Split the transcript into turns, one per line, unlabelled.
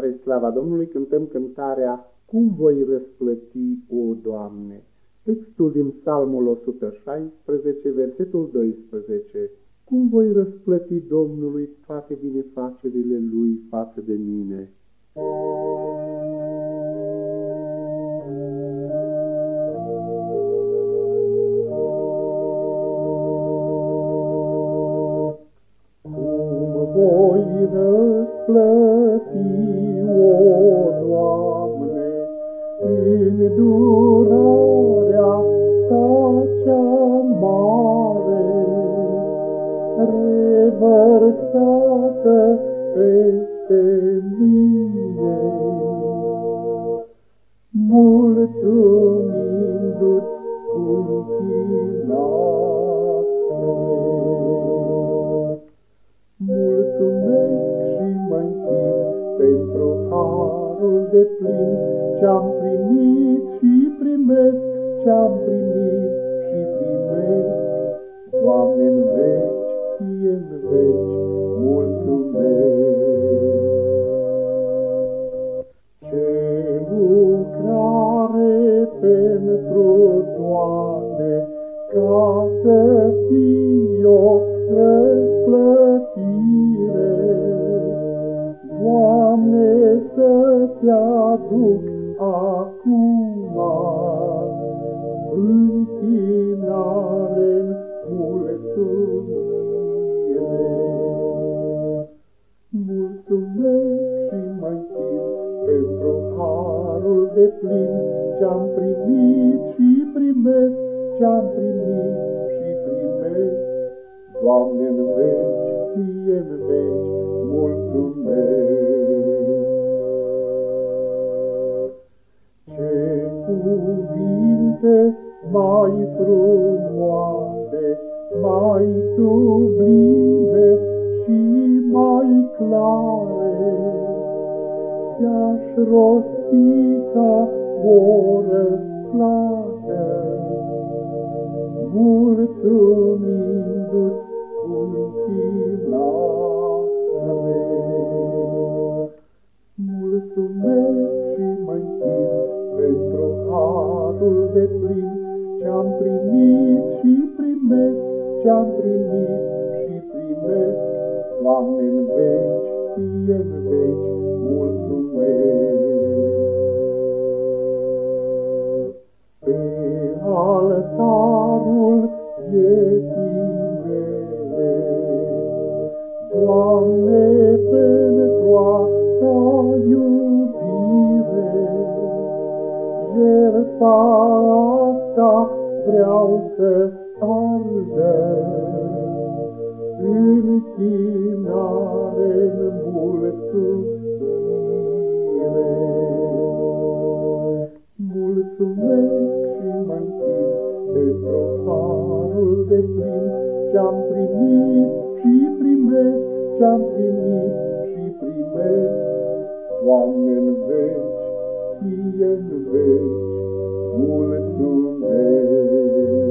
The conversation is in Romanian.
Spre slava Domnului cântăm cântarea Cum voi răsplăti, o Doamne? Textul din Psalmul 116, versetul 12. Cum voi răsplăti Domnului toate binefacerile Lui față de mine? Cum voi răsplăti, o Doamne, îndurarea Ta cea mare, revărsată peste mine, mulțumindu-ți cu închinare. Mulțumesc și mă închin pentru harul deplin ce-am primit și primesc, ce-am primit și primesc. Doamne, în veci, Ție-n veci, mulțumesc. Ce lucrare pentru toate, ca să fie o răsplătire. Doamne, să-ți aduc acum închinare-n mulțumire. Mulțumesc și mă închin pentru harul deplin ce-am primit și primesc, ce-am primit și primesc. Doamne, în veci, Ție-n veci, mulțumesc. Ce cuvinte mai frumoase, mai sublime și mai clare, ți-aș rosti ca o răsplată, mulțumindu-ți cu închinare. Mulțumesc și mă închin pentru harul deplin ce-am primit și primesc, ce-am primit și primesc. Doamne, în veci, Ție-n veci, mulțumesc. Pe altarul vieții mele, Doamne, pentru a Ta iubire, jertfa asta vreau să ardă, închinare-n mulțumire. Mulțumesc și mă închin pentru harul deplin ce-am primit și primesc, ce-am primit și primesc. Doamne, în veci, Ție-n veci, mulțumesc.